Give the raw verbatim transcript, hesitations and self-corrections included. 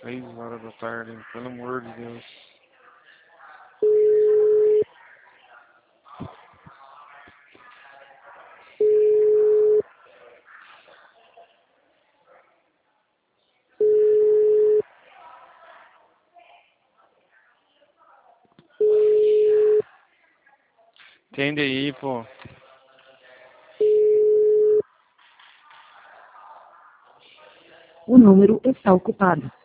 Seis horas da tarde, pelo amor de Deus. Entende aí, pô. O número está ocupado.